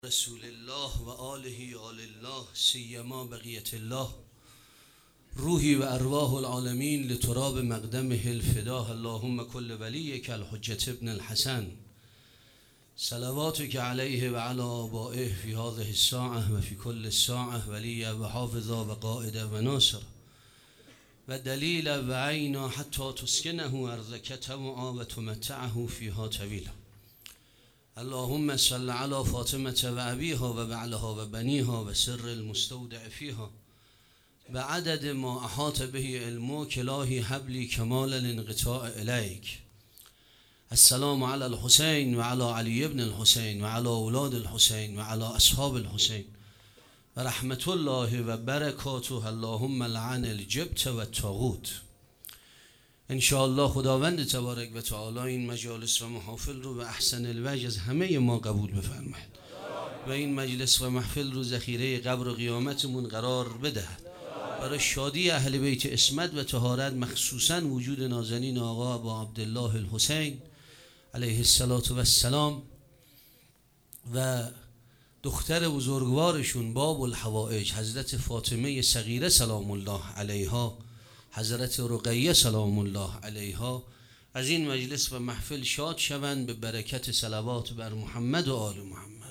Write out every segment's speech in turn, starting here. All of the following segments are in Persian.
رسول الله و آله آل الله سیما بقیت الله روحی و ارواح العالمین لتراب مقدمه الفداه اللهم کل ولیک الحجة ابن الحسن صلواتك علیه و علی آبائه فی هذه الساعة و فی کل ساعة ولیا و حافظا و قائدا و ناصرا و دلیلا و عینا حتی تسکنه ارضک طوعا و تمتعه فیها طویلا. اللهم صل على فاطمة و ابیها و بعلها و بنیها و سر المستودع فیها و عدد ما احاط به علمک الهی حبلی کمال الانقطاع الیک. السلام علی الحسین و علی علی ابن الحسین و علی اولاد الحسین و علی اصحاب الحسین و رحمت الله و برکاته. اللهم لعن الجبت و الطاغوت. انشاءالله خداوند تبارک و تعالی این مجالس و محافل رو به احسن الوجه از همه ما قبول بفرماید و این مجلس و محفل رو ذخیره قبر و قیامتمون قرار بدهد. برای شادی اهل بیت عصمت و طهارت، مخصوصا وجود نازنین آقا ابا عبدالله الحسین علیه السلام و دختر بزرگوارشون باب الحوائج حضرت فاطمه صغیره سلام الله علیها، حضرت رقیه سلام الله علیها، از این مجلس و محفل شاد شوند به برکت صلوات بر محمد و آل محمد.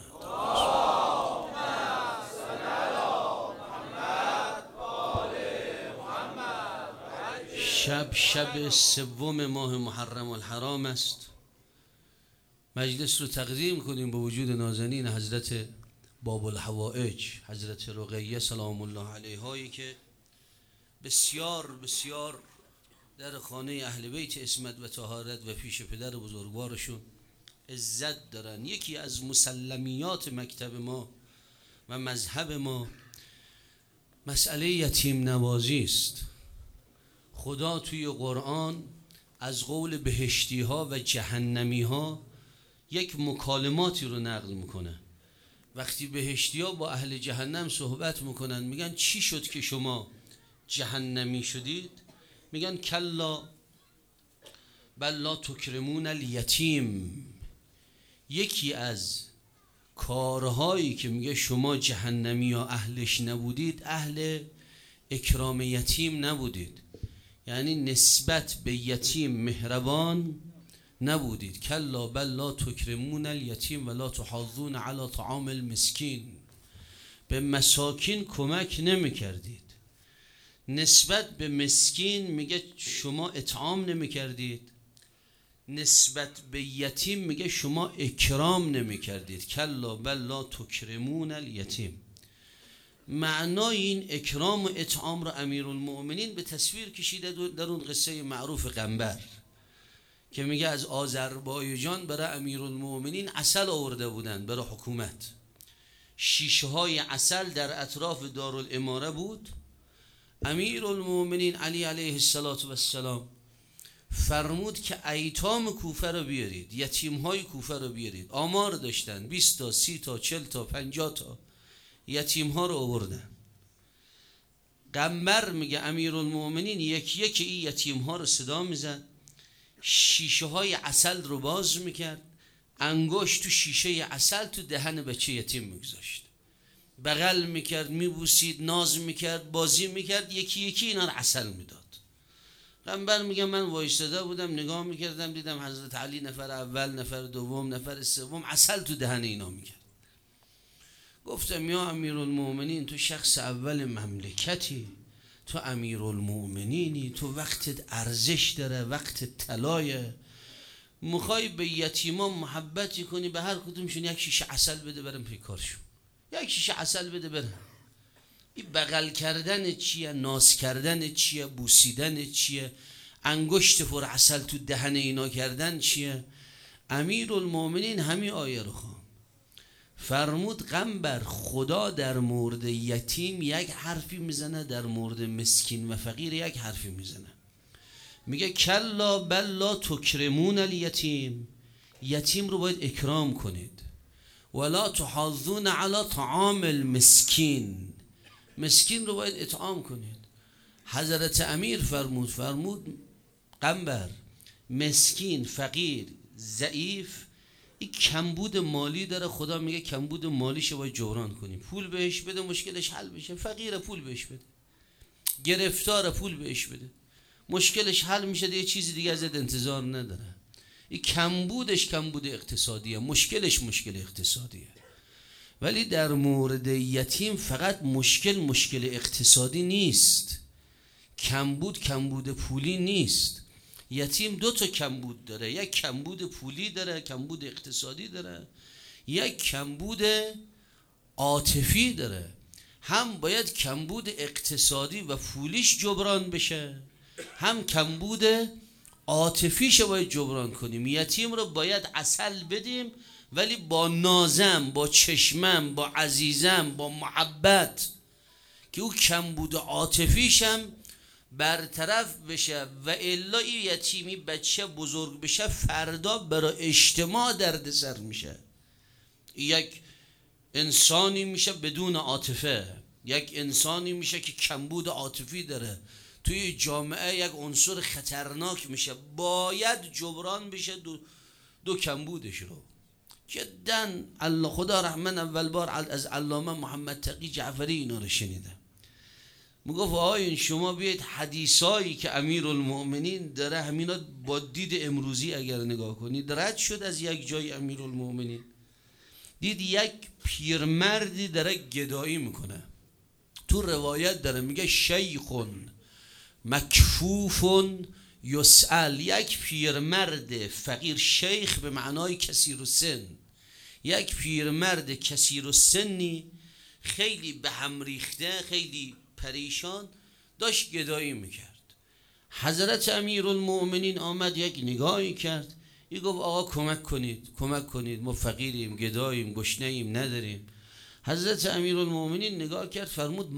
شب سوم ماه محرم الحرام است. مجلس رو تقدیم کنیم به وجود نازنین حضرت باب الحوائج حضرت رقیه سلام الله علیهایی که بسیار بسیار در خانه اهل بیت عصمت و طهارت و پیش پدر بزرگوارشون عزت دارن. یکی از مسلمیات مکتب ما و مذهب ما مسئله یتیم نوازی است. خدا توی قرآن از قول بهشتی ها و جهنمی ها یک مکالماتی رو نقل میکنه. وقتی بهشتی ها با اهل جهنم صحبت میکنن میگن چی شد که شما جهنمی شدید؟ میگن کلا بل لا تکرمون الیتیم. یکی از کارهایی که میگه شما جهنمی یا اهلش نبودید، اهل اکرام یتیم نبودید، یعنی نسبت به یتیم مهربان نبودید. کلا بل لا تکرمون الیتیم ولا تحاضون علی طعام المسکین. به مساکین کمک نمی کردید. نسبت به مسکین میگه شما اطعام نمی کردید. نسبت به یتیم میگه شما اکرام نمی کردید. کلا بل لا تکرمون الیتیم. معنای این اکرام و اطعام را امیرالمؤمنین به تصویر کشیده در اون قصه معروف قنبر که میگه از آذربایجان برای امیرالمؤمنین عسل آورده بودن برای حکومت. شیشه های عسل در اطراف دارالاماره بود. امیرالمؤمنین علی علیه السلام فرمود که ایتام کوفه رو بیارید، یتیم های کوفه رو بیارید. آمار داشتن 20 تا 30 تا 40 تا 50 تا یتیم ها رو آوردن. قنبر میگه امیرالمؤمنین یکی یکی این یتیم ها رو صدا میزد، شیشه های عسل رو باز میکرد، انگشت تو شیشه عسل تو دهن بچه یتیم میگذاشت، بغل میکرد، میبوسید، ناز میکرد، بازی میکرد، یکی یکی اینا رو عسل میداد. قنبر میگه من وایساده بودم نگاه میکردم، دیدم حضرت علی نفر اول، نفر دوم، نفر سوم عسل تو دهن اینا میکرد. گفتم یا امیرالمؤمنین تو شخص اول مملکتی، تو امیرالمؤمنینی، تو وقتت ارزش داره، وقت طلایه، میخوای به یتیمان محبتی کنی، به هر کدومشون یک شیشه عسل بده برم پی کارشون، یک شیشه عسل بده برم. این بغل کردن چیه؟ ناز کردن چیه؟ بوسیدن چیه؟ انگشت پر عسل تو دهن اینا کردن چیه؟ امیرالمؤمنین همین آیه رو خوان فرمود قنبر خدا در مورد یتیم یک حرفی میزنه، در مورد مسکین و فقیر یک حرفی میزنه. میگه کلا بل لا تکرمون الیتیم. یتیم رو باید اکرام کنید. ولا تحاضون علی طعام المسکین. مسکین رو باید اطعام کنید. حضرت امیر فرمود قنبر مسکین، فقیر، ضعیف این کمبود مالی داره، خدا میگه کمبود مالیشو باید جبران کنیم. پول بهش بده مشکلش حل بشه. فقیر پول بهش بده، گرفتار پول بهش بده، مشکلش حل میشه، دیگه چیزی دیگه ازت انتظار نداره. این کمبودش کمبود اقتصادیه، مشکلش مشکل اقتصادیه. ولی در مورد یتیم فقط مشکل اقتصادی نیست، کمبود پولی نیست. یتیم 2 تا کمبود داره، یک کمبود پولی داره، کمبود اقتصادی داره، یک کمبود عاطفی داره. هم باید کمبود اقتصادی و پولیش جبران بشه، هم کمبود عاطفیش باید جبران کنیم. یتیم رو باید عسل بدیم، ولی با نازم، با چشمم، با عزیزم، با محبت، که او کمبود عاطفیشم برطرف بشه. و الا این یتیمی بچه بزرگ بشه فردا برای اجتماع دردسر میشه. یک انسانی میشه بدون عاطفه، یک انسانی میشه که کمبود عاطفی داره، توی جامعه یک عنصر خطرناک میشه. باید جبران بشه دو کمبودش رو. جدا الله خدا رحمن اول بار از علامه محمد تقی جعفری اینا رو شنیدم. میگفت آقایون شما بیاید حدیثایی که امیرالمؤمنین داره همینا با دید امروزی اگر نگاه کنید، رد شد از یک جای امیرالمؤمنین دید یک پیرمردی داره گدایی میکنه. تو روایت داره میگه شیخون مکفوفون یسأل، یک پیرمرد فقیر، شیخ به معنای کثیر السن، یک پیرمرد کثیر السنی خیلی به هم ریخته، خیلی پریشان داشت گدایی میکرد. حضرت امیرالمؤمنین آمد یک نگاهی کرد، ای گفت آقا کمک کنید ما فقیریم، گداییم، گشنه‌ایم، نداریم. حضرت امیرالمؤمنین نگاه کرد فرمود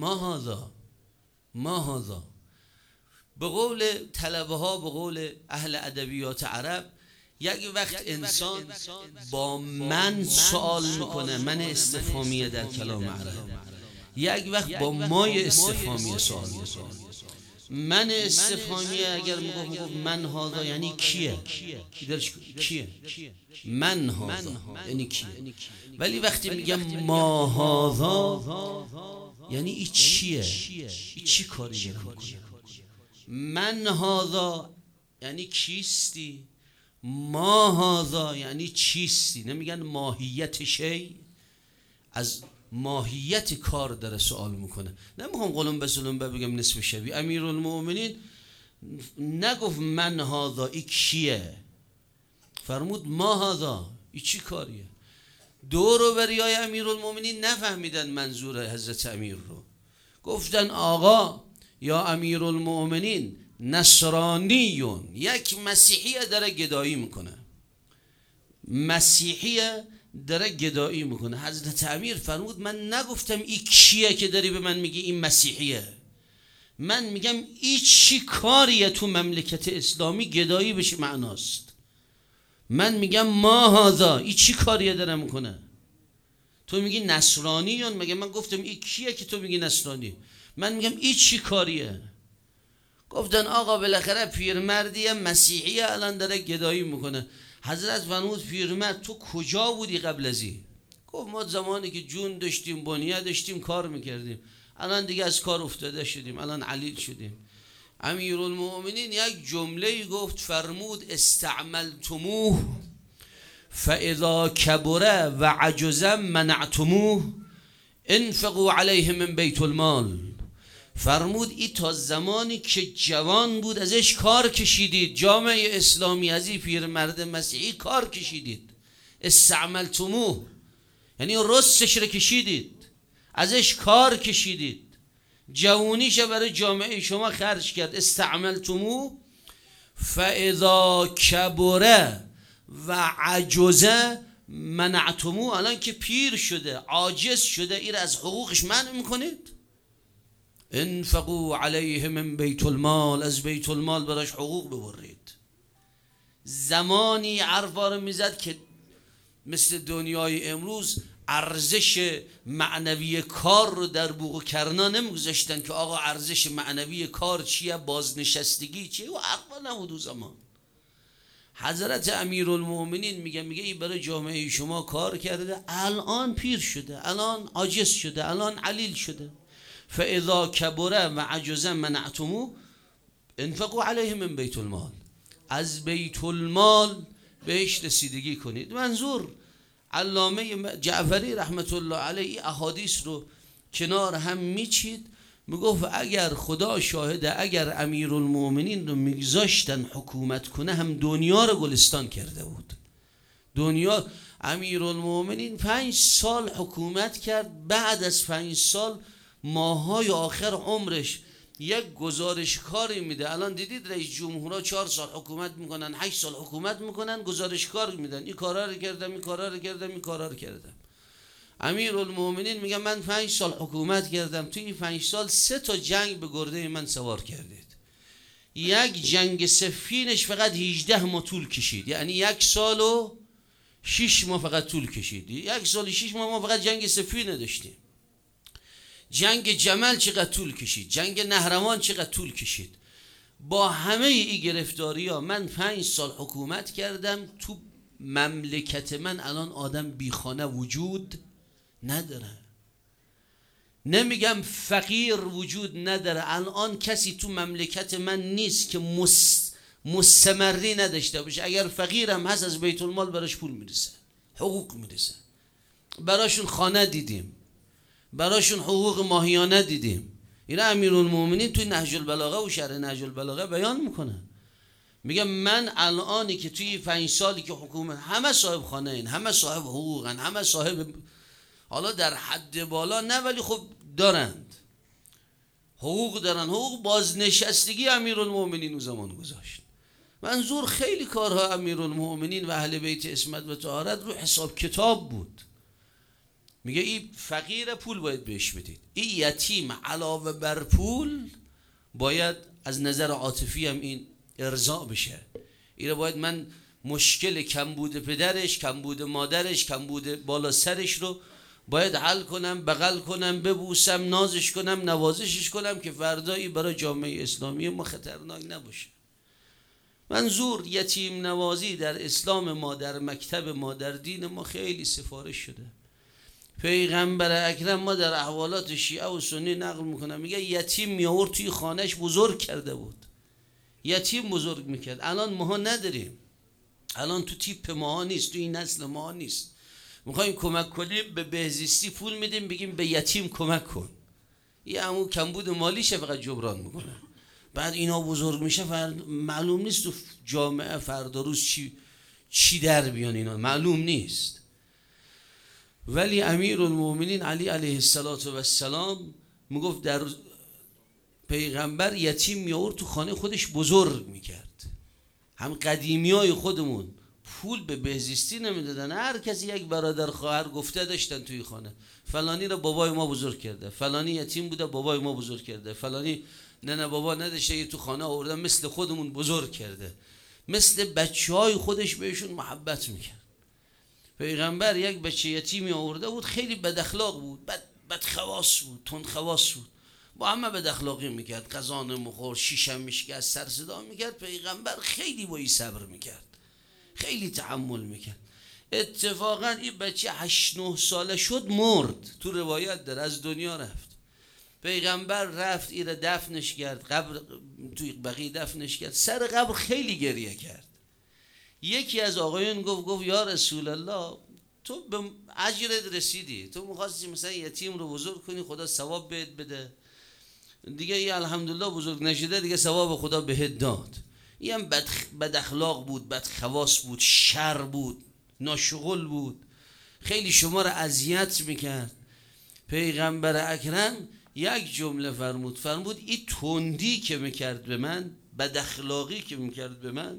ما هذا. به قول طلبه ها، به قول اهل ادبیات عرب، یک وقت انسان با من سوال میکنه، من استفهامیه در کلام عرب، یک وقت با مای استفهامیه سوال میکنه. من استفهامیه اگر میگفت من هذا یعنی کیه، من هذا یعنی کیه. ولی وقتی میگم ما هذا یعنی ای چیه، ای چی کاری داره میکنه. من هذا یعنی کیستی، ما هذا یعنی چیستی. نمیگن ماهیت شی، از ماهیت کار داره سوال میکنه. نمیخوام قلم بسلم بگم نصف شبی. امیرالمؤمنین نگفت من هذا ای کیه، فرمود ما هذا ای چی کاریه. دور و بریای امیرالمؤمنین نفهمیدن منظور حضرت امیر رو. گفتن آقا یا امیرالمؤمنین نصرانیون، یک مسیحیه داره گدایی میکنه، مسیحیه داره گدایی میکنه. حضرت امیر فرمود من نگفتم ای کیه که داری به من میگی این مسیحیه، من میگم ای چی کاریه تو مملکت اسلامی گدایی بشه معناست. من میگم ما هذا ای چی کاریه داره میکنه. تو میگی نصرانیون، مگه من گفتم ای کیه که تو میگی نصرانی؟ من میگم ای چی کاریه. گفتن آقا بالاخره پیرمردیه مسیحیه الان داره گدایی میکنه. حضرت فرمود پیرمرد تو کجا بودی قبل ازی؟ گفت ما زمانی که جون داشتیم، بنیه داشتیم، کار میکردیم، الان دیگه از کار افتاده شدیم، الان علیل شدیم. امیرالمؤمنین یک جمله گفت، فرمود استعملتموه فاذا کبره و عجز منعتموه انفقوا علیه من بیت المال. فرمود ای تا زمانی که جوان بود ازش کار کشیدید، جامعه اسلامی از این پیرمرد مسیحی کار کشیدید. استعملتموه یعنی رستش رو کشیدید، ازش کار کشیدید، جوونیش برای جامعه شما خرج کرد. استعملتموه فاذا کبره و عجزه منعتموه، الان که پیر شده، عاجز شده، این از حقوقش منع میکنید. انفقوا علیه من بیت المال، از بیت المال براش حقوق ببرید. زمانی حرفا رو میزد که مثل دنیای امروز ارزش معنوی کار رو در بوق و کرنا نمیگذاشتن که آقا ارزش معنوی کار چیه، بازنشستگی چیه، و حرفا نبود. زمان حضرت امیرالمومنین میگه این برای جامعه شما کار کرده، الان پیر شده، الان عاجز شده، الان علیل شده. فاذا کبره و عجز منعتمو انفقوا علیه من بیت المال، از بیت المال بهش رسیدگی کنید. منظور علامه جعفری رحمت الله علیه احادیث رو کنار هم میچید، میگفت اگر خدا شاهده اگر امیرالمومنین رو میگذاشتن حکومت کنه هم دنیا رو گلستان کرده بود. دنیا امیرالمومنین 5 سال حکومت کرد، بعد از 5 سال ماهای آخر عمرش یک گزارش کاری میده. الان دیدید رئیس جمهورها 4 سال حکومت میکنن، 8 سال حکومت میکنن، گزارش کار میدن، این کارا رو کردم، این کارا رو کردم، این کارا رو کردم. امیرالمومنین میگه من 5 سال حکومت کردم، توی این 5 سال 3 تا جنگ به گرده من سوار کردید. یک جنگ سفینش فقط 18 ماه طول کشید، یعنی 1 سال و 6 ماه فقط طول کشید. 1 سال و 6 ماه ما فقط جنگ سفینه داشتیم. جنگ جمل چقدر طول کشید، جنگ نهروان چقدر طول کشید. با همه این گرفتاری ها من 5 سال حکومت کردم، تو مملکت من الان آدم بیخانه وجود نداره. نمیگم فقیر وجود نداره، الان کسی تو مملکت من نیست که مستمری نداشته باشه. اگر فقیرم هست از بیت المال براش پول میرسه، حقوق میرسه. براشون خانه دیدیم، براشون حقوق ماهیانه دیدیم. اینا امیرالمومنین توی نهج البلاغه و شرح نهج البلاغه بیان میکنن. میگم من الانی که توی 5 سالی که حکومت، همه صاحب خانه این، همه صاحب حقوقن، همه صاحب، حالا در حد بالا نه ولی خب دارند، حقوق دارن. حقوق بازنشستگی امیرالمومنین اون زمان گذاشت. منظور خیلی کارها امیرالمومنین و اهل بیت عصمت و طهارت رو حساب کتاب بود. میگه این فقیر پول باید بهش بدید، این یتیم علاوه بر پول باید از نظر عاطفی هم این ارضاء بشه. این باید من مشکل کمبود پدرش، کمبود مادرش، کمبود بالا سرش رو باید حل کنم، بغل کنم، ببوسم، نازش کنم، نوازشش کنم که فردایی برای جامعه اسلامی ما خطرناک نباشه. منظور یتیم نوازی در اسلام ما، در مکتب ما، در دین ما خیلی سفارش شده. پیغمبر اکرم ما در احوالات شیعه و سنی نقل میکنه، میگه یتیم میآورد توی خانهش بزرگ کرده بود، یتیم بزرگ میکرد. الان ماها نداریم، الان تو تیپ ماها نیست، تو این نسل ماها نیست. میخوایم کمک کنیم به بهزیستی پول میدیم، بگیم به یتیم کمک کن، یه همون کمبود مالیشه فقط جبران میکنه. بعد اینا بزرگ میشه معلوم نیست تو جامعه فردا روز چی در بیان، اینا معلوم نیست. ولی امیرالمومنین علی علیه السلام میگفت در پیغمبر یتیم میآورد تو خانه خودش بزرگ میکرد. هم قدیمیای خودمون پول به بهزیستی نمیدادن، هر کسی یک برادر خواهر گفته داشتن توی خانه، فلانی رو بابای ما بزرگ کرده، فلانی یتیم بوده بابای ما بزرگ کرده، فلانی نه بابا نداشته یه تو خانه آوردن مثل خودمون بزرگ کرده، مثل بچهای خودش بهشون محبت میکرد. پیغمبر یک بچه یتیمی آورده بود، خیلی بد اخلاق بود، بدخواس بود، تندخواس بود، با همه بد اخلاقی میکرد، غذا نمیخورد، شیشه میشکست، سر صدا میکرد. پیغمبر خیلی با این صبر میکرد، خیلی تحمل میکرد. اتفاقا این بچه 8-9 ساله شد، مرد، تو روایت در از دنیا رفت. پیغمبر رفت ایره دفنش کرد، قبر توی بقیع دفنش کرد، سر قبر خیلی گریه کرد. یکی از آقایون گفت یا رسول الله تو به اجرت رسیدی، تو می‌خواستی مثلا یتیم رو بزرگ کنی خدا ثواب بهت بده، دیگه این الحمدلله بزرگ نشده دیگه ثواب خدا بهت داد. این هم بد اخلاق بود، بدخواس بود، شر بود، ناشغل بود، خیلی شما را اذیت میکرد. پیغمبر اکرم یک جمله فرمود این تندی که میکرد به من، بد اخلاقی که میکرد به من،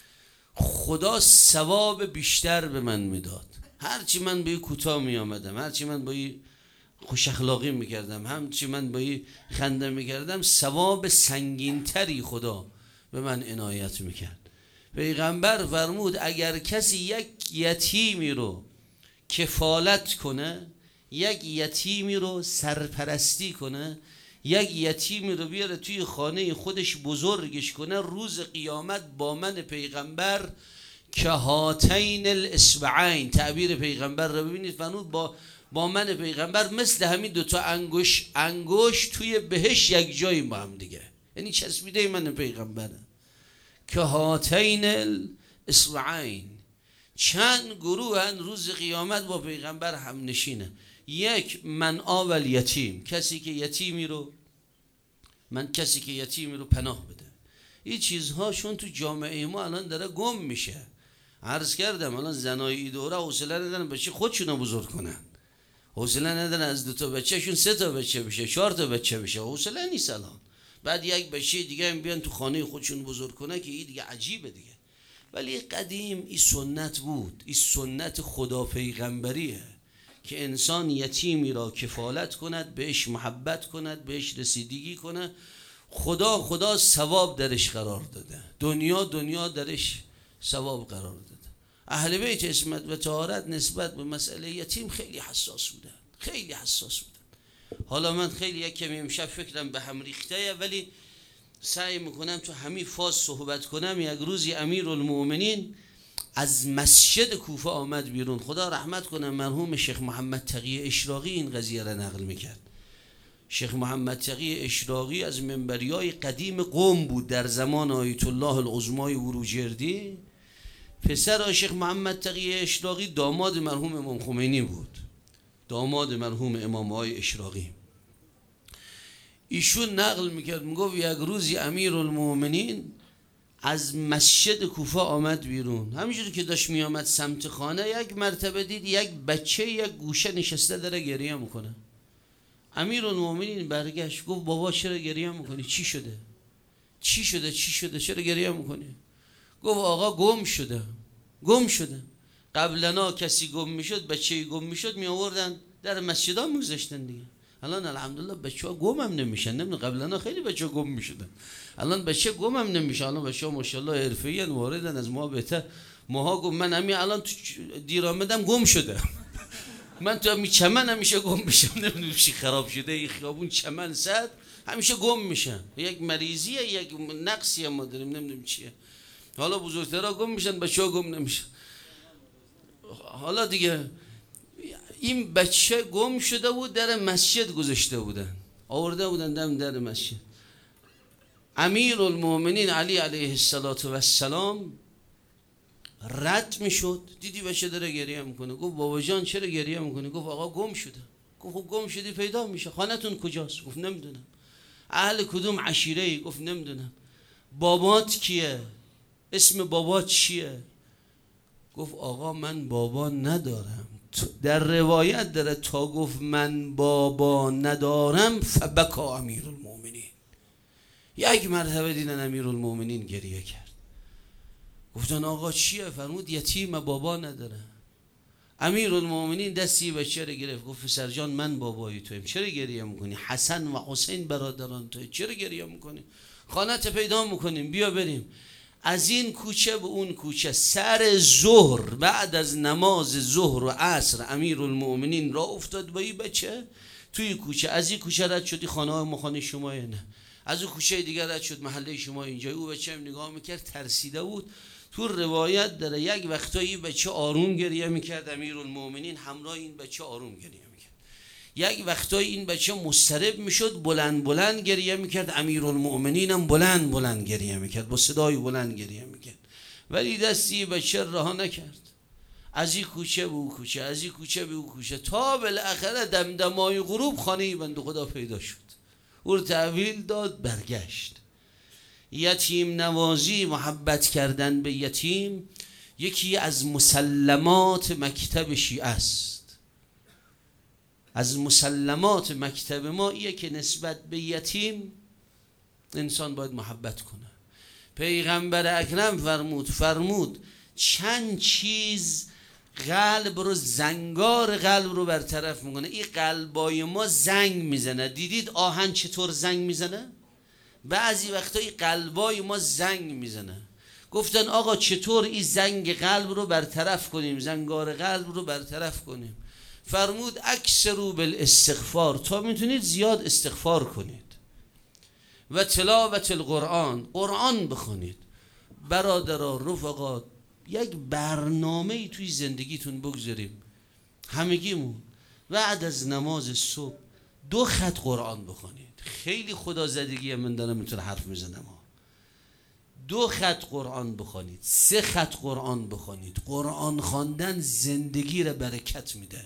خدا ثواب بیشتر به من میداد. هرچی من به کوتاه می آمدم، هرچی من با خوش اخلاقی میکردم، هرچی من با خنده میکردم، ثواب سنگینتری خدا به من عنایت میکرد. پیغمبر فرمود اگر کسی یک یتیمی رو کفالت کنه، یک یتیمی رو سرپرستی کنه، یک یتیمی رو بیاره توی خانه خودش بزرگش کنه، روز قیامت با من پیغمبر که هاتین الاصبعین، تعبیر پیغمبر رو ببینید، فرمود با من پیغمبر مثل همین دوتا انگشت توی بهشت یک جایی با هم دیگه، یعنی چسبیده من پیغمبره. که هاتین الاصبعین، چند گروه هن روز قیامت با پیغمبر هم نشینه. یک، من آول یتیم، کسی که یتیمی رو پناه بده. این چیزهاشون تو جامعه ما الان داره گم میشه. عرض کردم الان زنای دوره حوصله ندارن بچه خودشونو بزرگ کنن، حوصله ندارن از 2 تا بچه‌شون 3 تا بچه بشه، 4 تا بچه بشه، حوصله نیست الان. بعد یک بچه دیگه هم بیان تو خانه خودشون بزرگ کنن که این دیگه عجیبه دیگه. ولی قدیم این سنت بود، این سنت خدا پیغمبریه که انسان یتیمی را کفالت کند، بهش محبت کند، بهش رسیدگی کند. خدا ثواب درش قرار داده، دنیا درش ثواب قرار داده. اهل بیت عصمت و طهارت نسبت به مسئله یتیم خیلی حساس بودن. حالا من خیلی یک کمی امشب فکرم به هم ریخته، ولی سعی میکنم تو همین فاز صحبت کنم. یک روزی امیرالمؤمنین از مسجد کوفه آمد بیرون، خدا رحمت کنه مرحوم شیخ محمد تقی اشراقی این قضیه را نقل میکرد. شیخ محمد تقی اشراقی از منبریای قدیم قم بود در زمان آیت الله العظمای وروجردی. پسر شیخ محمد تقی اشراقی داماد مرحوم امام خمینی بود، داماد مرحوم امام های اشراقی. ایشون نقل میکرد، میگفت یک روزی امیرالمؤمنین از مسجد کوفه آمد بیرون، همینجوری که داشت میامد سمت خانه یک مرتبه دید یک بچه یک گوشه نشسته داره گریه میکنه. امیرالمؤمنین برگشت گفت بابا چرا گریه میکنی؟ چی شده چرا گریه میکنی؟ گفت آقا گم شده. قبلنا کسی گم میشد، بچه‌ای گم میشد می آوردن در مسجدها میگذاشتن دیگه. الان الحمدلله بچه‌ها گم هم نمیشن. نمیدونم قبلنا خیلی بچه‌ها گم میشدن، الان بچه گم هم نمیشه. الان بچه‌ها ماشاءالله حرفه‌ای ان، واردن، از ما بهتر. ماها گم، من همین الان تو دیر آمدم گم شده. من تو همین چمن همیشه گم میشم، نمیدونم چی خراب شده این خیابون چمن صد همیشه گم میشن. یک مریضیه، یک نقصی ما داریم، نمیدونم چیه. حالا بزرگترها گم میشن، بچه‌ها گم نمیشن. حالا دیگه این بچه گم شده بود، در مسجد گذاشته بودن، آورده بودن در مسجد. امیرالمؤمنین علی علیه السلام رد میشد، دیدی بچه داره گریه میکنه. گفت بابا جان چرا گریه میکنی؟ گفت آقا گم شده. گفت خب گم شدی پیدا میشه، خانتون کجاست؟ گفت نمیدونم. اهل کدوم عشیره ای؟ گفت نمیدونم. بابات کیه؟ اسم بابات چیه؟ گفت آقا من بابا ندارم. در روایت داره تا گفت من بابا ندارم فبکا امیرالمؤمنین. یک مرتبه دیدن امیرالمؤمنین گریه کرد. گفتن آقا چیه؟ فرمود یتیم، بابا نداره. امیرالمؤمنین دستی بچه رو گرفت، گفت پسر جان من بابای تویم، چرا گریه میکنی؟ حسن و حسین برادران توی، چرا گریه میکنی؟ خانت پیدا میکنیم، بیا بریم. از این کوچه به اون کوچه، سر ظهر بعد از نماز ظهر و عصر امیرالمؤمنین را افتاد با این بچه توی کوچه. از این کوچه رد شدی خانه شما یا نه؟ از اون کوچه دیگر رد شد محله شما اینجا. او بچه هم نگاه میکرد، ترسیده بود. تو روایت داره یک وقتایی بچه آروم گریه میکرد، امیرالمؤمنین همراه این بچه آروم گریه میکرد. یک وقتایی این بچه مضطرب میشد، بلند گریه میکرد، امیرالمؤمنین هم بلند گریه میکرد، با صدای بلند گریه میکرد. ولی دستی بچه رها نکرد، از این کوچه به او کوچه، از این کوچه به او کوچه، تا بالاخره دمدمای غروب خانه بنده خدا پیدا شد. او رو تحویل داد، برگشت. یتیم نوازی، محبت کردن به یتیم یکی از مسلمات مکتب شیعه است. از مسلمات مکتب ما ایه که نسبت به یتیم انسان باید محبت کنه. پیغمبر اکرم فرمود چند چیز قلب رو، زنگار قلب رو برطرف میکنه. این قلبای ما زنگ میزنه. دیدید آهن چطور زنگ میزنه؟ بعضی وقتا این قلبای ما زنگ میزنه. گفتن آقا چطور این زنگ قلب رو برطرف کنیم، زنگار قلب رو برطرف کنیم؟ فرمود اکثروا بالاستغفار، تا میتونید زیاد استغفار کنید، و تلاوت القرآن، قرآن بخونید. برادران، رفقا، یک برنامه‌ای توی زندگیتون بگذاریم همگیمون. بعد از نماز صبح 2 خط قرآن بخونید. خیلی خدا زدگی من دارم میتونه حرف میزنم. 2 خط قرآن بخونید، 3 خط قرآن بخونید. قرآن خواندن زندگی را برکت میده.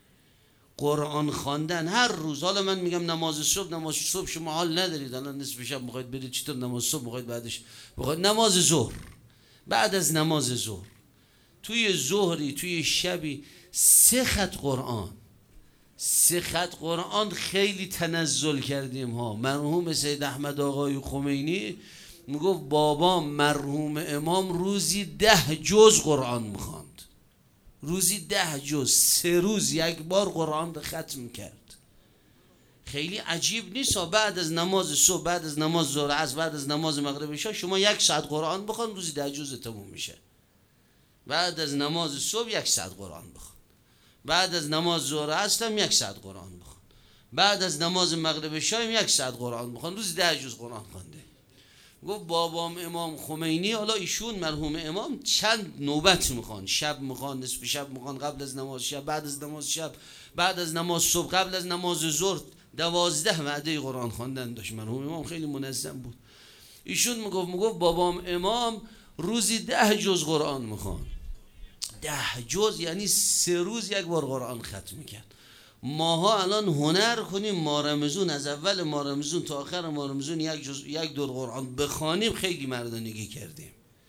قرآن خواندن هر روز. حالا من میگم نماز صبح شما حال ندارید، الان نصف شب میخواید برید، چطور نماز صبح میخواید بعدش بخواید نماز ظهر، بعد از نماز ظهر توی ظهری توی شبی 3 خط قرآن. 3 خط قرآن خیلی تنزل کردیم ها. مرحوم سید احمد آقای خمینی میگفت بابام مرحوم امام روزی 10 جز قرآن میخواند. روزی 10 جز، 3 روز 1 بار قرآن رو ختم کرد. خیلی عجیب نیست. بعد از نماز صبح، بعد از نماز ظهر عصر، بعد از نماز مغرب عشا شما 1 ساعت قرآن بخوان، روزی 10 جز تموم میشه. بعد از نماز صبح 1 ساعت قرآن بخوان، بعد از نماز ظهر عصر هم 1 ساعت قرآن بخوان، بعد از نماز مغرب عشا هم 1 ساعت قرآن بخوان، روزی 10 جز قرآن خوانده. گفت بابام امام خمینی، حالا ایشون مرحوم امام چند نوبت میخوان، شب میخوان، نصف شب میخوان، قبل از نماز شب، بعد از نماز شب، بعد از نماز صبح، قبل از نماز ظهر 12 وعده قرآن خواندن داشت. مرحوم امام خیلی منظم بود. ایشون میگفت بابام امام روزی 10 جز قرآن میخوان. 10 جز یعنی 3 روز 1 بار قرآن ختم میکرد. ماها الان هنر کنیم ماه رمضان، از اول ماه رمضان تا آخر ماه رمضان 1 دور قرآن بخوانیم، خیلی مردانگی کردیم.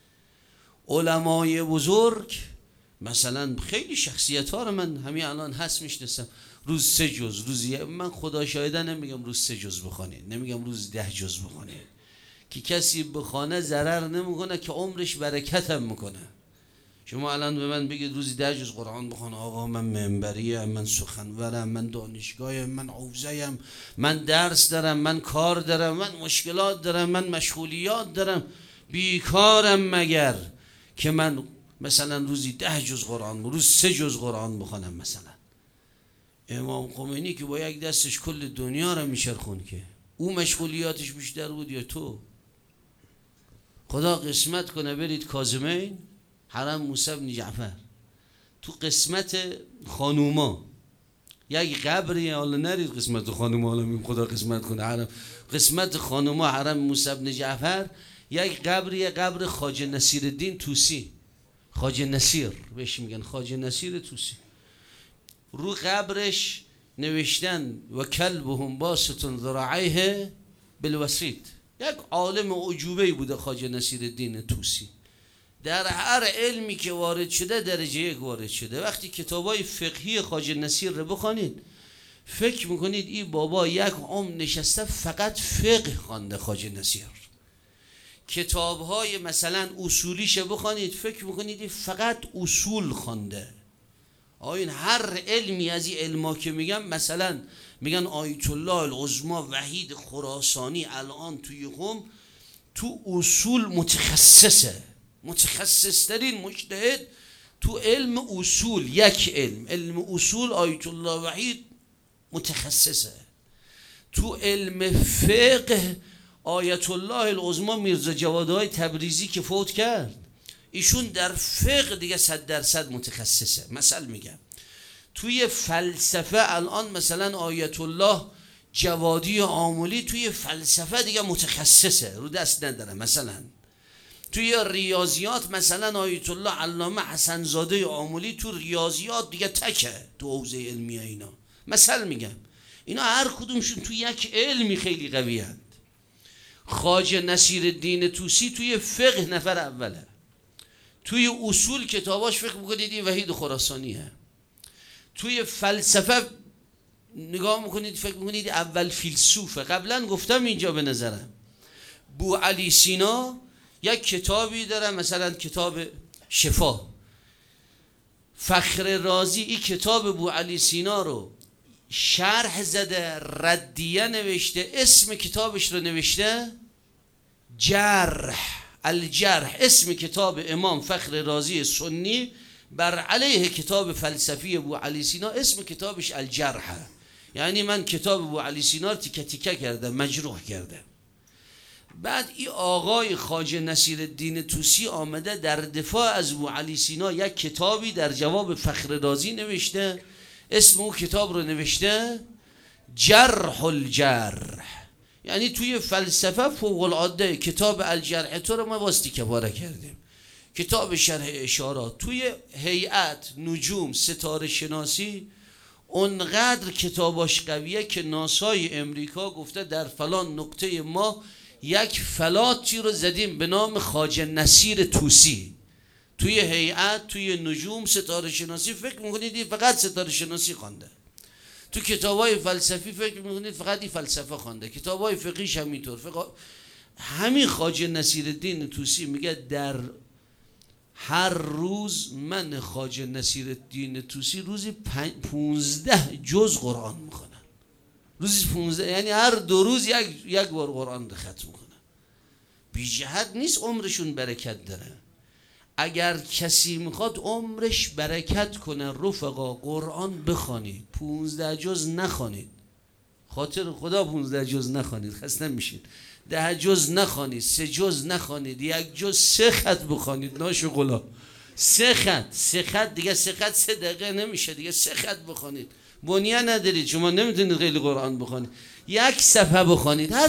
علمای بزرگ مثلا خیلی شخصیت ها رو من همین الان هست میشناسم، روز 3 جز، روزی من خدا شاهده نمیگم روز 3 جز بخوانید، نمیگم روز 10 جز بخوانید، که کسی بخوانه ضرر نمیکنه که عمرش برکت هم میکنه. شما الان به من بگید روزی 10 جز قرآن بخون، آقا من منبریم، من سخنورم، من دانشگاهم، من حوزه‌ام، من درس دارم، من کار دارم، من مشکلات دارم، من مشغولیات دارم، بیکارم مگر که من مثلا روزی 10 جز قرآن، روز 3 جز قرآن بخونم. مثلا امام خمینی که با 1 دستش کل دنیا رو میچرخون، که او مشغولیاتش بیشتر بود یا تو؟ خدا قسمت کنه برید کاظمین حرم موسی بن جعفر، تو قسمت خانوما 1 قبری، حالا نرید قسمت خانوما، حالا میگم خدا قسمت کنه حرم، قسمت خانوما حرم موسی بن جعفر 1 قبری، قبر خواجه نصیرالدین طوسی، خواجه نصیر بهش میگن، خواجه نصیر طوسی. رو قبرش نوشتن و کلبهم باسط ذراعیه بالوسیط. 1 عالم عجوبه‌ای بوده خواجه نصیرالدین طوسی. در هر علمی که وارد شده درجه 1 وارد شده. وقتی کتابای فقهی خواجه نصیر رو بخونید فکر میکنید این بابا 1 عمر نشسته فقط فقه خوانده. خواجه نصیر کتابهای مثلا اصولیش بخونید فکر میکنید این فقط اصول خوانده. آین هر علمی از این علما که میگم، مثلا میگن آیت الله العظمی وحید خراسانی الان توی قم تو اصول متخصصه، متخصص ترین مجتهد تو علم اصول. 1 علم اصول آیت الله وحید متخصصه. تو علم فقه آیت الله العظمی میرزا جوادهای تبریزی که فوت کرد، ایشون در فقه دیگه 100% متخصصه. مثلا میگم توی فلسفه الان مثلا آیت الله جوادی آملی توی فلسفه دیگه متخصصه، رو دست نداره. مثلا توی ریاضیات مثلا آیت الله علامه حسن زاده آملی تو ریاضیات دیگه تکه تو حوزه علمیه اینا. مثلا میگم اینا هر کدومشون توی 1 علمی خیلی قوی هست. خواجه نصیرالدین طوسی توی فقه نفر اوله، توی اصول کتاباش فکر میکنید این وحید خراسانیه. توی فلسفه نگاه میکنید فکر میکنید اول فیلسوفه. قبلا گفتم اینجا به نظرم بو علی سینا 1 کتابی داره، مثلا کتاب شفا. فخر رازی این کتاب بو علی سینا رو شرح زده، ردیه نوشته، اسم کتابش رو نوشته جرح، الجرح. اسم کتاب امام فخر رازی سنی بر علیه کتاب فلسفی ابو علی سینا اسم کتابش الجرح. یعنی من کتاب ابو علی سینا رو تیکه تیکه کردم، مجروح کردم. بعد این آقای خواجه نصیرالدین طوسی آمده در دفاع از ابوعلی سینا یک کتابی در جواب فخر رازی نوشته. اسم اون کتاب رو نوشته جرح الجرح، یعنی توی فلسفه فوق العاده. کتاب الجرح تو رو ما واسطی کباره کردیم، کتاب شرح اشارات. توی هیئت نجوم ستاره شناسی اونقدر کتاباش قویه که ناسای امریکا گفته در فلان نقطه ما یک فلاتی رو زدیم به نام خواجه نصیر طوسی. توی هیئت، توی نجوم ستاره شناسی فکر میکنید فقط ستاره شناسی خوانده، تو کتابای فلسفی فکر میکنید فقط این فلسفه خوانده، کتابای فقهیش همینطور. همین خواجه نصیرالدین طوسی میگه در هر روز من خواجه نصیرالدین طوسی روزی 15 جز قرآن میخونم. روزی 15، یعنی هر 2 روز یک بار قرآن رو ختم میکنم. بی جهت نیست عمرشون برکت داره. اگر کسی میخواد عمرش برکت کنه رفقا قرآن بخوانید، 15 جز نخوانید، خاطر خدا 15 جز نخوانید، خسته میشید. 10 جز نخوانید، 3 جز نخوانید، 1 جز 3 خط بخوانید. ناشغلا 3 خط دیگه، 3 خط 3 دقیقه نمیشه دیگه، 3 خط بخوانید. بنیه ندارید شما، نمیتونید خیلی قرآن بخوانید، 1 صفحه بخوانید، هر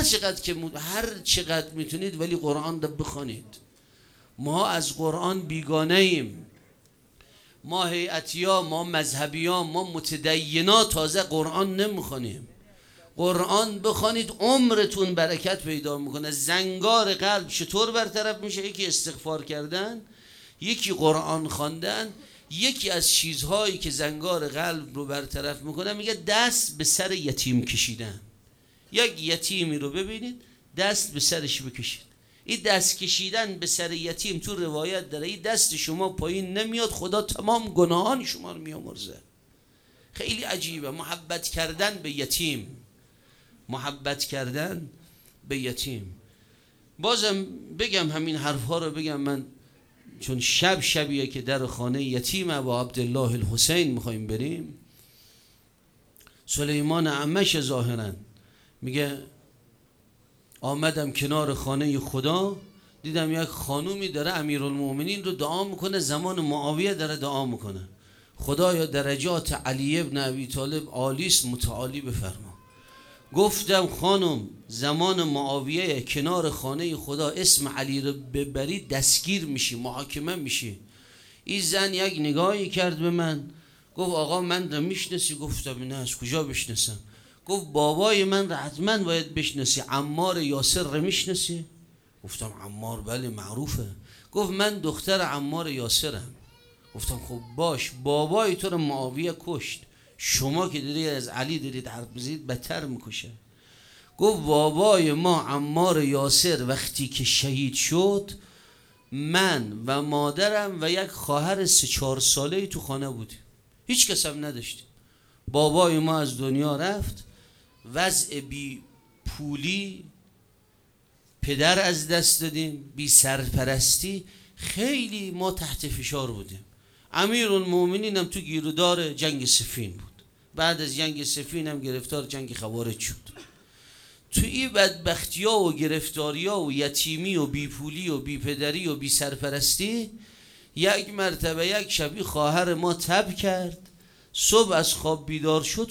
چقدر میتونید، ولی قرآن رو بخوانید. ما از قرآن بیگانه ایم، ما هیئتیا، ما مذهبیا، ما متدینا تازه قرآن نمیخوانیم. قرآن بخوانید عمرتون برکت پیدا میکنه. زنگار قلب چطور برطرف میشه؟ یکی استغفار کردن، یکی قرآن خواندن. یکی از چیزهایی که زنگار قلب رو برطرف میکنه میگه دست به سر یتیم کشیدن. یک یتیمی رو ببینید دست به سرش بکشید. این دست کشیدن به سر یتیم تو روایت داره این دست شما پایین نمیاد، خدا تمام گناهان شما رو میامرزه. خیلی عجیبه. محبت کردن به یتیم، محبت کردن به یتیم. بازم بگم همین حرفها رو بگم من، چون شبیه که در خانه یتیم با عبدالله الحسین میخوایم بریم. سلیمان عمش ظاهرا میگه آمدم کنار خانه خدا، دیدم یک خانومی داره امیرالمومنین رو دعا میکنه، زمان معاویه داره دعا میکنه، خدایا درجات علی ابن ابی طالب عالیست، متعالی بفرما. گفتم خانم زمان معاویه کنار خانه خدا اسم علی رو ببری دستگیر میشی، محاکمه میشی. این زن یک نگاهی کرد به من، گفت آقا من رو میشناسی؟ گفتم نه. از کجا بشناسم؟ گفت بابای من رو حتما باید بشناسی، عمار یاسر رو میشناسی؟ گفتم عمار بله معروفه. گفت من دختر عمار یاسرم. گفتم خب باش، بابای تو رو معاویه کشت، شما که دارید از علی دارید حرف میزنید بدتر میکشه. گفت بابای ما عمار یاسر وقتی که شهید شد من و مادرم و یک خواهر 3-4 ساله‌ای تو خانه بودیم، هیچ کس هم نداشتیم. بابای ما از دنیا رفت، وضع بی پولی، پدر از دست دادیم، بی سرپرستی، خیلی ما تحت فشار بودیم. امیرالمومنین هم تو گیرودار جنگ صفین بود، بعد از جنگ صفین هم گرفتار جنگ خوارج شد. تو این بدبختی ها و گرفتاری ها و یتیمی و بی پولی و بی پدری و بی سرپرستی، یک مرتبه یک شبی خواهر ما تب کرد، صبح از خواب بیدار شد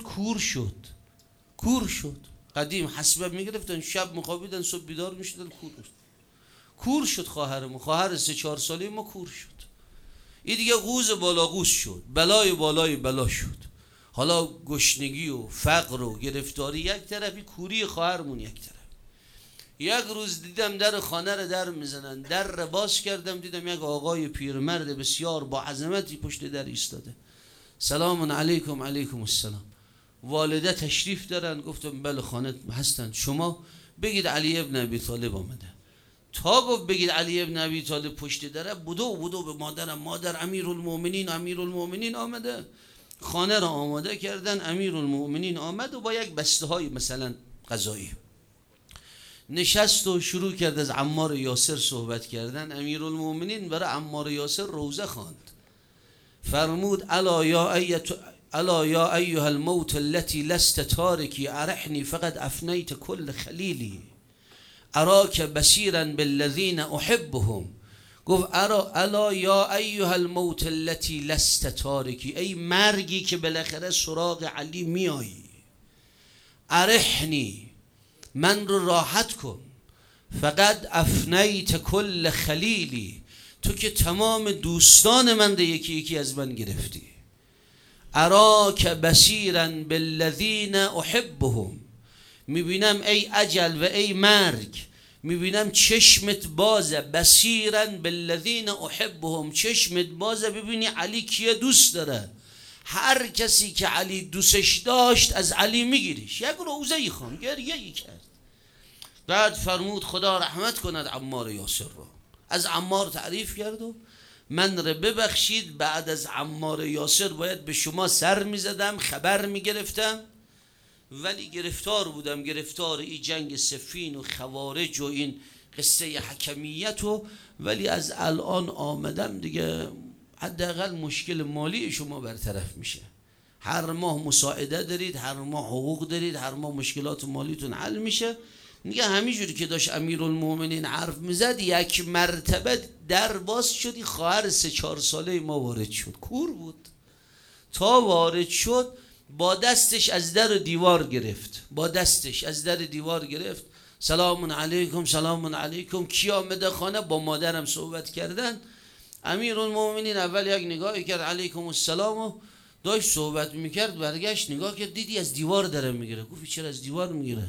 کور شد. قدیم حسبه میگرفتن، شب مخابیدن، صبح بیدار میشدن، کور شد خواهر ما، خواهر 3-4 ساله ما کور شد. این دیگه قوز بالا قوز شد، بلای بالای بلا شد. حالا گشنگی و فقر و گرفتاری یک طرفی، کوری خواهرمون یک طرف. یک روز دیدم در خانه رو در میزنن، در رو باز کردم دیدم یک آقای پیرمرد بسیار با عظمتی پشت در ایستاده. سلام علیکم. علیکم السلام. والده تشریف دارن؟ گفتم بله خانه هستن. شما بگید علی ابن ابی طالب آمده. تا گفت بگید علی ابن ابی طالب پشت دره، بودو به مادرم، مادر امیرالمومنین آمده. خانه را آماده کردن، امیرالمومنین آمد و با یک بسته های مثلا غذایی نشست و شروع کرد از عمار یاسر صحبت کردن. امیرالمومنین برای عمار یاسر روزه خواند، فرمود الا یا ایها الموت التي لست تارکی ارحنی فقد افنیت کل خلیلی. اراک بصیرا بالذین احبهم. گفت الا یا ایها الموت التي لست تارکی، ای مرگی که بالاخره سراغ علی میایی، ارحنی، من رو راحت کن، فقد افنیت کل خلیلی، تو که تمام دوستان من رو یکی یکی از من گرفتی. اراک بصیرا بالذین احبهم، میبینم ای اجل و ای مرگ، میبینم چشمت بازه، بصیرا بالذین احبهم، چشمت بازه ببینی علی کیه دوست داره، هر کسی که علی دوستش داشت از علی میگیریش. یک روزه خوان گریه کرد. بعد فرمود خدا رحمت کند عمار یاسر رو، از عمار تعریف کرد و من رو ببخشید، بعد از عمار یاسر باید به شما سر میزدم، خبر میگرفتم، ولی گرفتار بودم، گرفتار این جنگ صفین و خوارج و این قصه حکمیت و، ولی از الان آمدم دیگه حداقل مشکل مالی شما برطرف میشه، هر ماه مساعده دارید، هر ماه حقوق دارید، هر ماه مشکلات مالیتون حل میشه. میگه همینجوری که داشت امیرالمومنین حرف میزد یک مرتبه در باز شدی، خواهر 3-4 ساله ما وارد شد، کور بود، تا وارد شد با دستش از در دیوار گرفت، با دستش از در دیوار گرفت، سلام علیکم سلام علیکم. کی آمده خانه؟ با مادرم صحبت کردن. امیرالمومنین اول یک نگاهی کرد علیکم السلام و داشت صحبت میکرد، برگشت نگاه کرد دیدی از دیوار داره میگیره. گفت چرا از دیوار میگیره؟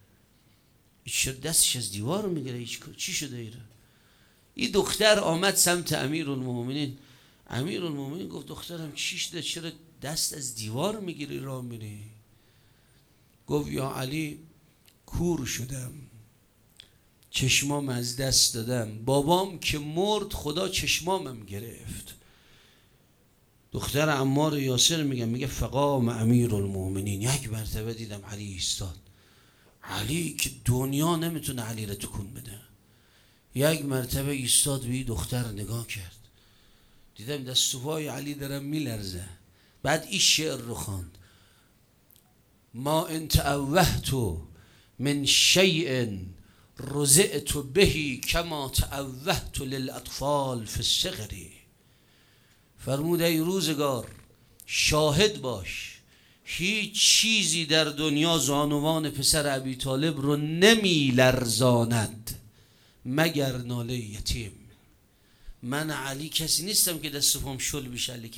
چرا دستش از دیوار میگیره؟ چی شده ایره؟ این دختر آمد سمت امیرالمومنین. امیرالمومنین گفت دخترم چی شده؟ چرا دست از دیوار میگیری راه میری؟ گفت یا علی کور شدم، چشمام از دست دادم، بابام که مرد خدا چشمامم گرفت. دختر عمار یاسر میگه فقام امیرالمومنین، یک مرتبه دیدم علی ایستاد، علی که دنیا نمیتونه علی رو تکون بده، یک مرتبه ایستاد به دختر نگاه کرد، دیدم دست و پای علی دارم میلرزه. بعد این شعر رو خواند: ما ان تعوهت من شیء رزعت به کما تعوهت للاطفال فی الصغر. فرمود ای روزگار شاهد باش، هیچ چیزی در دنیا زانوان پسر ابی طالب رو نمی لرزاند مگر ناله یتیم. من علی کسی نیستم که دست پام شل بشه الکی.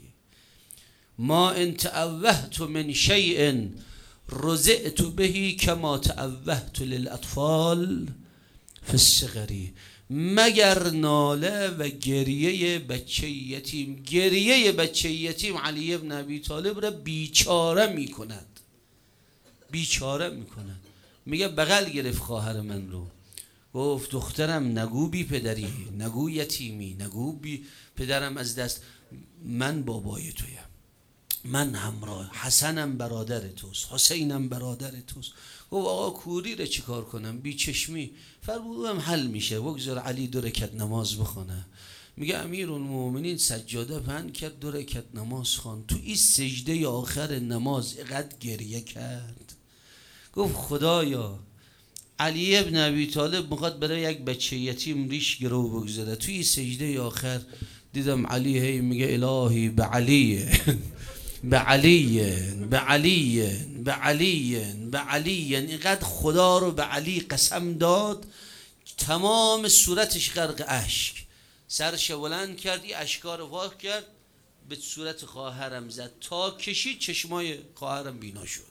ما ان تعوهت من شیء رزعت به کما تعوهت للاطفال فی الصغر، مگر ناله و گریه بچه یتیم. گریه بچه یتیم علی ابن ابی طالب را بیچاره میکند، بیچاره میکند. میگه بغل گرفت خواهر من رو، گفت دخترم نگو بی پدری، نگو یتیمی، نگو بی پدرم از دست، من بابای تویم، من همراه، حسنم برادر توست، حسینم برادر توست. گفت آقا کوری رو چیکار کنم؟ بی چشمی. فرمودم حل میشه، بگذار علی 2 رکعت نماز بخونه. میگه امیرالمومنین سجاده پهن کرد، 2 رکعت نماز خوان. تو این سجده آخر نماز اینقدر گریه کرد، گفت خدایا علی ابن ابی طالب میخواد برای یک بچه یتیم ریش گرو بگذاره. تو این سجده آخر دیدم علی هی میگه الهی به علی به علی به علی به علی به علی، اینقدر خدا رو به علی قسم داد تمام صورتش غرق اشک. سرش بلند کردی، اشکار واق کرد، به صورت خواهرم زد تا کشید چشمای خواهرم بینا شد.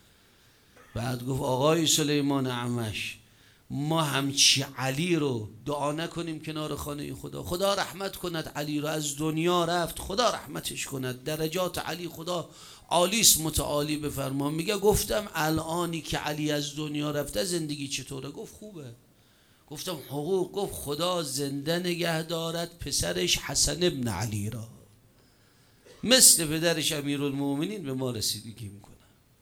بعد گفت آقای سلیمان اعمش ما همچی علی رو دعا نکنیم کنار خانه خدا؟ خدا رحمت کند علی رو، از دنیا رفت، خدا رحمتش کند، درجات علی خدا عالیس متعالی بفرما. میگه گفتم الانی که علی از دنیا رفته زندگی چطوره؟ گفت خوبه. گفتم حقوق؟ گفت خدا زنده نگه دارد پسرش حسن ابن علی را، مثل پدرش امیرالمومنین به ما رسیدگی میکنه.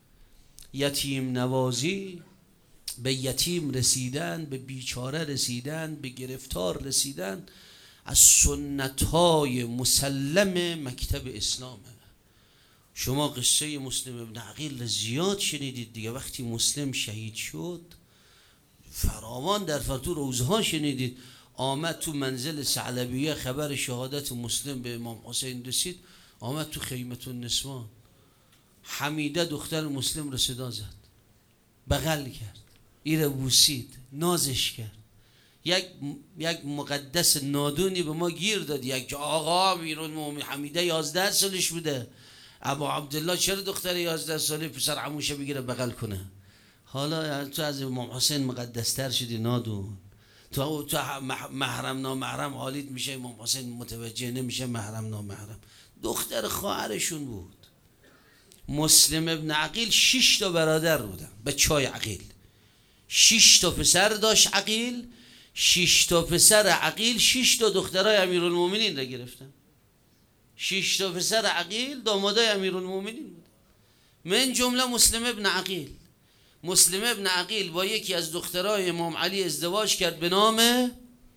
یتیم نوازی، به یتیم رسیدن، به بیچاره رسیدن، به گرفتار رسیدن از سنت‌های مسلم مکتب اسلامه. شما قصه مسلم ابن عقیل زیاد شنیدید دیگه. وقتی مسلم شهید شد فراوان در تو روزها شنیدید. آمد تو منزل ثعلبیه، خبر شهادت مسلم به امام حسین رسید، آمد تو خیمة النسوان. حمیده دختر مسلم رو صدا زد، بغل کرد، ایره بوسید، نازش کرد. یک مقدس نادونی به ما گیر داد، یک آقا امیرالمومنین حمیده 11 سالش بوده، ابا عبدالله چرا دختر 11 ساله پسر عموشه بگیره بغل کنه؟ حالا تو از امام حسین مقدستر شدی نادون. تو محرم نامحرم حالیت میشه، امام حسین متوجه نمیشه محرم نامحرم. دختر خواهرشون بود. مسلم ابن عقیل 6 تا برادر بودن، بچهای عقیل. 6 تا پسر داشت عقیل، 6 تا پسر عقیل 6 تا دخترای امیرالمومنین را گرفتن. 6 تا پسر عقیل دامادای امیرالمومنین بود، من جمله مسلم ابن عقیل. مسلم ابن عقیل با یکی از دخترای امام علی ازدواج کرد به نام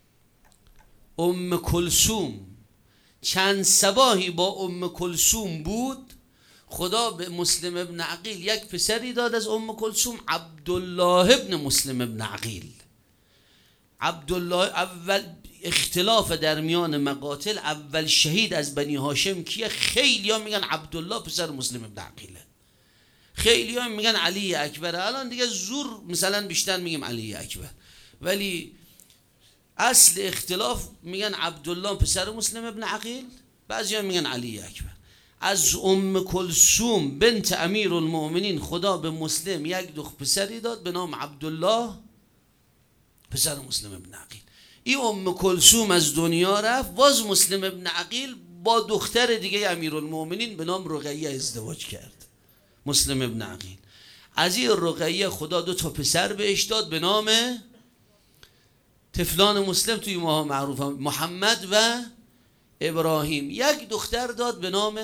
ام کلثوم. چند صباحی با ام کلثوم بود، خدا به مسلم ابن عقیل یک پسری داد از ام کلثوم، عبدالله ابن مسلم ابن عقیل. عبدالله اول اختلاف در میان مقاتل، اول شهید از بنی هاشم کیه؟ خیلی ها میگن عبدالله پسر مسلم ابن عقیله، خیلی ها میگن علی اکبر. الان دیگه زور مثلا بیشتر میگیم علی اکبر، ولی اصل اختلاف میگن عبدالله پسر مسلم ابن عقیل، بعضی ها میگن علی اکبر. از ام کلثوم بنت امیرالمؤمنین خدا به مسلم یک پسری داد به نام عبدالله پسر مسلم ابن عقیل. این ام کلثوم از دنیا رفت، باز مسلم ابن عقیل با دختر دیگه امیرالمؤمنین به نام رقیه ازدواج کرد. مسلم ابن عقیل از این رقیه خدا 2 تا پسر بهش داد به نام طفلان مسلم توی ماها معروف محمد و ابراهیم. یک دختر داد به نام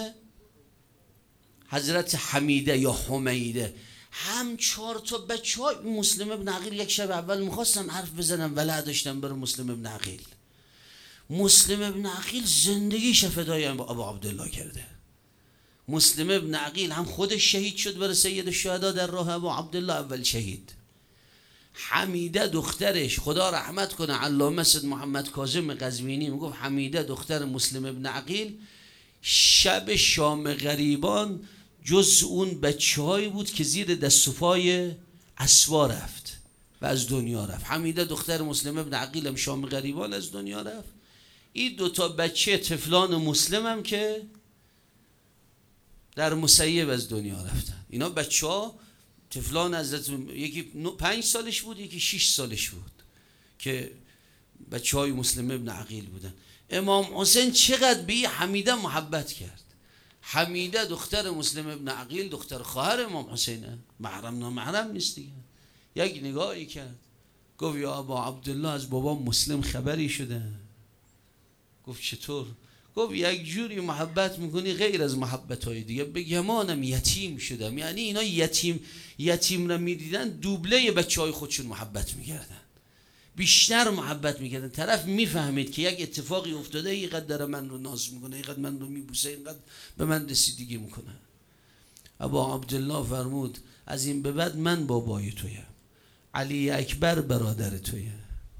حضرت حمیده یا حمیده. هم 4 تا بچه های مسلم ابن عقیل یک شب اول میخواستن حرف بزنن ولع داشتن برای مسلم ابن عقیل. مسلم ابن عقیل زندگیش فدای ابو عبدالله کرده. مسلم ابن عقیل هم خودش شهید شد برای سید الشهدا در راه ابو عبدالله، اول شهید. حمیده دخترش خدا رحمت کنه علامه سید محمد کاظم قزوینی میگفت حمیده دختر مسلم ابن عقیل شب شام غریبان جز اون بچه‌هایی بود که زیر دست و پای اسوا رفت و از دنیا رفت. حمیده دختر مسلم ابن عقیل هم شام غریبان از دنیا رفت. این 2 تا بچه طفلان مسلم هم که در مسیب از دنیا رفتن. اینا بچه‌ها طفلان حضرت، یکی 5 سالش بود یکی 6 سالش بود که بچه‌های مسلم ابن عقیل بودن. امام حسین چقدر به حمیده محبت کرد. حمیده دختر مسلم ابن عقیل دختر خواهر امام حسینه، محرم نامحرم نیست دیگه. یک نگاهی کرد گفت یا ابا عبدالله از بابا مسلم خبری شده؟ گفت چطور؟ گفت یک جوری محبت میکنی غیر از محبت های دیگه. بگمانم یتیم شدم. یعنی اینا یتیم را میدیدن دوبله بچه های خودشون محبت میکردن، بیشتر محبت میکردن. طرف میفهمید که یک اتفاقی افتاده، اینقدر من رو ناز میکنه، اینقدر من رو میبوسه، اینقدر به من رسیدگی میکنه. ابا عبدالله فرمود از این به بعد من بابای تویم، علی اکبر برادر تویم.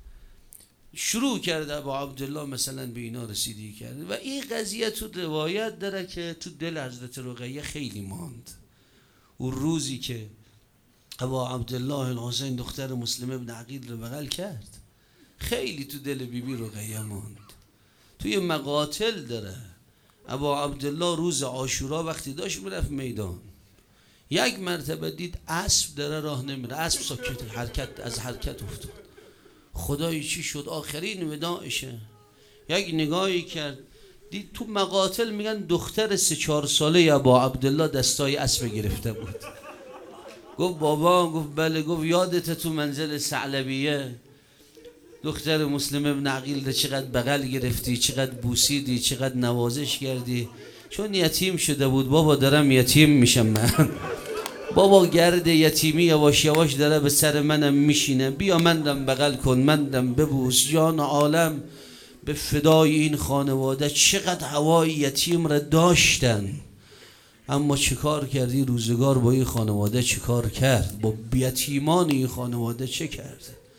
شروع کرده ابا عبدالله مثلا به اینا رسیدگی کرده و این قضیه تو روایت داره که تو دل حضرت رقیه خیلی ماند. اون روزی که ابا عبدالله الحسین دختر مسلم ابن عقیل رو بغل کرد، خیلی تو دل بیبی رقیه ماند. توی مقاتل داره ابا عبدالله روز عاشورا وقتی داشت میرفت میدان، یک مرتبه دید اسب داره راه نمیره، اسب ساکت از حرکت افتاد. خدای چی شد؟ آخرین وداعشه. یک نگاهی کرد دید تو مقاتل میگن دختر 3-4 ساله ابا عبدالله دستای اسب گرفته بود. گفت بابا؟ گفت بله. گفت یادت تو منزل ثعلبیه دختر مسلم ابن عقیل ده چقدر بغل گرفتی، چقدر بوسیدی، چقدر نوازش کردی؟ چون یتیم شده بود. بابا دارم یتیم میشم من. بابا گرد یتیمی یواش یواش داره به سر منم میشینه، بیا مندم بغل کن، مندم ببوس. جان عالم به فدای این خانواده چقدر هوای یتیم را داشتن، اما چیکار کردی؟ روزگار با این خانواده چیکار کرد؟ با یتیمان این خانواده چه کرد؟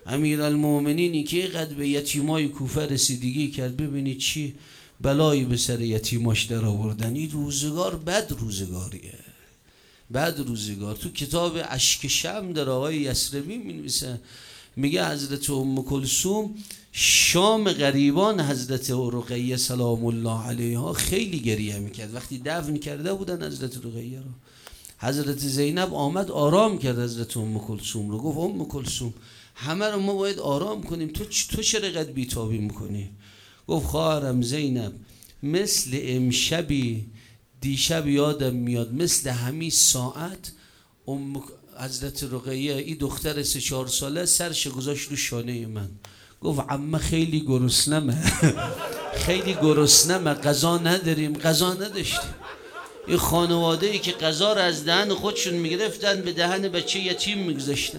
امیرالمومنینی که اینقدر به یتیمای کوفه رسیدگی کرد، ببینید چی بلایی به سر یتیماش در آوردن. این روزگار بد روزگاریه، بد روزگار. تو کتاب اشک شمع در آقای یسربی می نویسه، میگه حضرت ام کلثوم شام غریبان حضرت رقیه سلام الله علیها خیلی گریه میکرد. وقتی دفن کرده بودن حضرت رقیه رو، حضرت زینب آمد آرام کرد حضرت ام کلثوم رو. گفت ام کلثوم همه رو ما باید آرام کنیم، تو چرا قد بیتابی میکنی؟ گفت خواهرم زینب مثل امشبی دیشب یادم میاد، مثل همین ساعت حضرت رقیه این دختر 3-4 ساله سرش گذاشت رو شانه من. گفت عمه خیلی گرسنمه خیلی گرسنمه، غذا نداریم. غذا نداشتیم. این خانواده ای که غذا رو از دهن خودشون میگرفتن به دهن بچه یتیم میگذاشتن.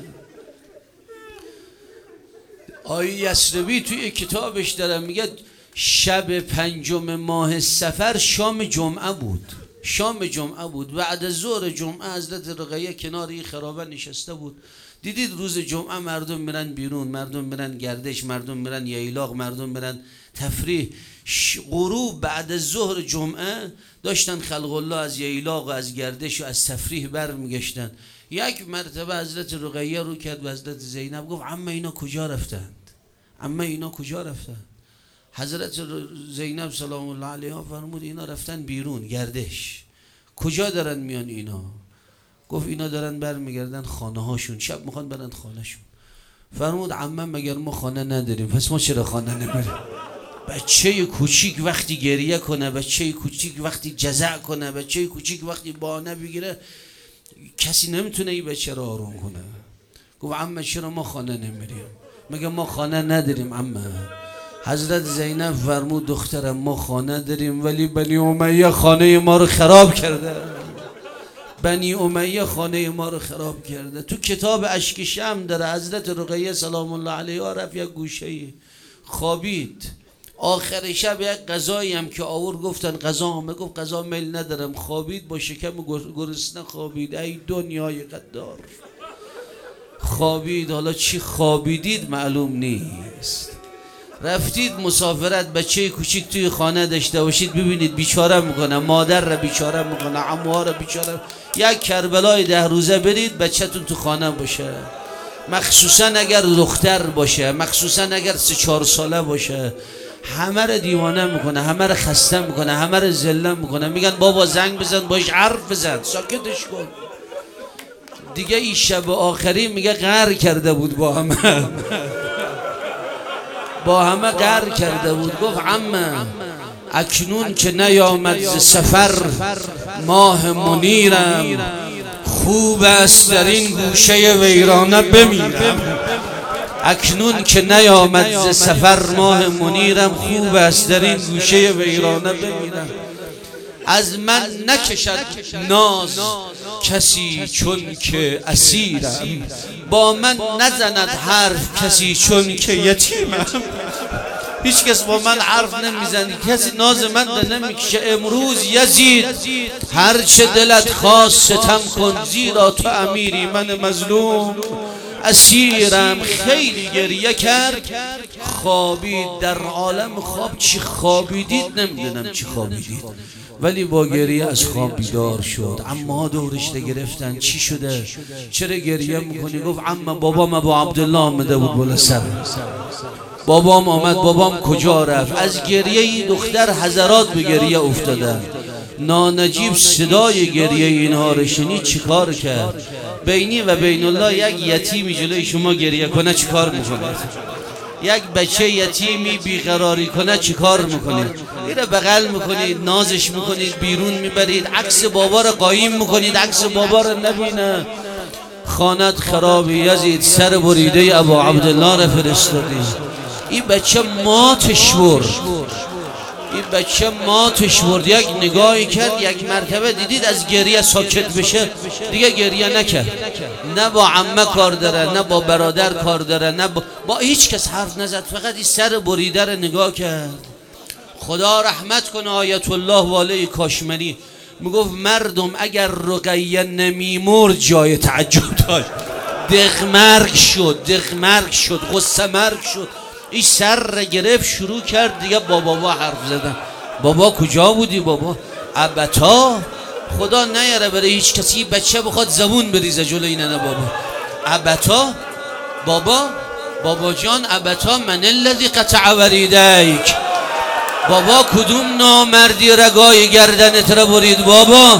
آقای یسربی توی کتابش دارم میگه شب 5 ماه صفر شام جمعه بود، شام جمعه بود. بعد از ظهر جمعه حضرت رقیه کنار این خرابه نشسته بود. دیدید روز جمعه مردم میرن بیرون، مردم میرن گردش، مردم میرن ییلاق، مردم میرن تفریح. غروب بعد از ظهر جمعه داشتن خلق الله از ییلاق و از گردش و از تفریح برمیگشتن. یک مرتبه حضرت رقیه رو کرد و حضرت زینب گفت عمه اینا کجا رفتند؟ عمه اینا کجا رفتند؟ حضرت زینب سلام الله علیها فرمود اینا رفتن بیرون گردش. کجا دارن میان اینا؟ گفت اینا دارن برمیگردن خانه هاشون، شب میخوان برن خانه شون. فرمود عمه مگر ما خانه نداریم؟ پس ما چرا خانه نمیریم؟ بچه کوچیک وقتی گریه کنه، بچه کوچیک وقتی جزع کنه، بچه کوچیک وقتی بانه بگیره، کسی نمیتونه این بچه رو آروم کنه. گفت عمه چرا ما خانه نمیریم؟ مگه ما خانه نداریم عمه؟ حضرت زینب فرمود دخترم ما خانه داریم ولی بنی امیه خانه ما رو خراب کرده. بنی امیه خانه ما رو خراب کرده. تو کتاب اشک شمع داره حضرت رقیه سلام الله علیها رفت یک گوشه‌ای خوابید. آخر شب یک غذایی هم که آور گفتن غذا همه، گفت غذا میل ندارم. خوابید با شکم گرسنه خوابید. ای دنیای قدار خوابید. حالا چی خوابیدید معلوم نیست. رفتید مسافرت بچه کوچیک توی خانه داشته باشید ببینید بیچاره میکنه، مادر را بیچاره میکنه، عموها را بیچاره. یک کربلای 10 روزه برید بچه‌تون تو خانه باشه، مخصوصا اگر دختر باشه، مخصوصا اگر 3-4 ساله باشه. همه را دیوانه میکنه، همه را خسته میکنه، همه را ذله میکنه. میگن بابا زنگ بزن باش حرف بزن، ساکتش کن. دیگه این شب آخری میگه قهر کرده بود با همه با همه قهر کرده بود. گفت عمه اکنون که نیامد ز سفر ماه منیرم، خوب است در این گوشه ویرانه بمیرم. اکنون که نیامد ز سفر ماه منیرم، خوب است در این گوشه ویرانه بمیرم. از من نکشد ناز کسی چون که اسیرم، با من نزند حرف کسی چون که یتیمم. هیچ کس با من حرف نمیزنی، کسی ناز من ده نمیکشه. امروز یزید هرچه دلت خواست ستم کن، زیرا تو امیری من مظلوم اسیرم. خیلی گریه کرد خوابید در عالم خواب. چی خوابیدید نمیدونم چی خوابیدید، ولی با گریه از خواب بیدار شد. اما دورش گرفتن چی شده؟ چرا گریه میکنی؟ گفت عمه بابام ابو عبدالله آمده بود بالا سر. بابام آمد. بابام کجا رفت؟ از گریه این دختر حضرات به گریه افتادن. نانجیب صدای گریه اینها رو شنید چیکار کرد؟ بینی و بین الله یک یتیمی جلوی شما گریه کنه چیکار میکنه؟ یک بچه یتیمی بیقراری کنه چیکار میکنید؟ میره بغل میکنید، نازش میکنید، بیرون میبرید، عکس بابا رو قایم میکنید، عکس بابا رو نبینه. خانت خراب یزید، سر بریده ابو عبدالله رو فرستادی. این بچه ماتش برد، این بچه ماتش برد. یک نگاهی کرد، یک مرتبه دیدید از گریه ساکت بشه دیگه گریه نکرد. نه با عمه کار داره، نه با برادر کار داره، نه با هیچ کس حرف نزد، فقط این سر بریده رو نگاه کرد. خدا رحمت کنه آیت الله واله کاشمری میگفت مردم اگر رقیه نمیمرد جای تعجب داشت. دغمرگ شد غصه مرگ شد. این سر را گرفت شروع کرد دیگه بابا حرف زدن. بابا کجا بودی بابا؟ ابتا خدا نیاره برای هیچ کسی بچه بخواد زبون بریزه جلوی ننه بابا. ابتا بابا جان ابتا من الذی قطع وریدیک. بابا کدوم نامردی رگای گردنت را برید بابا؟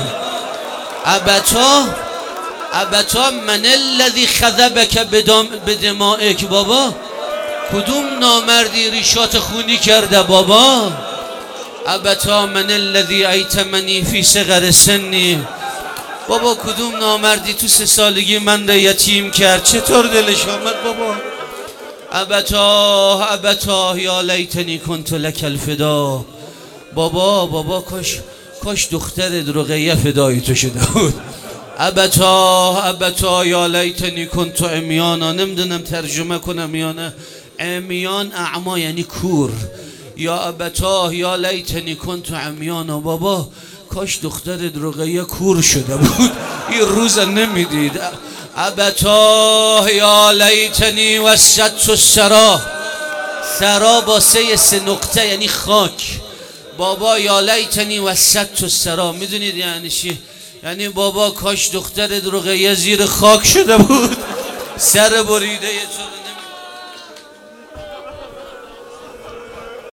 ابتا من الذی خذبک بدمائک. بابا کدوم نامردی ریشات خونی کرده بابا؟ ابتا من الذی ایتمنی فی صغر سنی. بابا کدوم نامردی تو 3 سالگی من را یتیم کرد؟ چطور دلش آمد بابا؟ ابتا یا لیتنی کنت لک الفدا. بابا کاش دخترت رقیه فدای تو شده بود. ابتا یا لیتنی کنت عمیانا. نمیدونم ترجمه کنم یا نه. عمیان اعما یعنی کور. یا ابتا یا لیتنی کنت عمیانا. بابا کاش دخترت رقیه کور شده بود این روز نمیدید. ابتا یا لیتنی وسدت الثری. ثری با 3 نقطه یعنی خاک. بابا یا لیتنی وسدت الثری میدونید یعنی چی؟ یعنی بابا کاش دخترت رقیه زیر خاک شده بود. سر بریده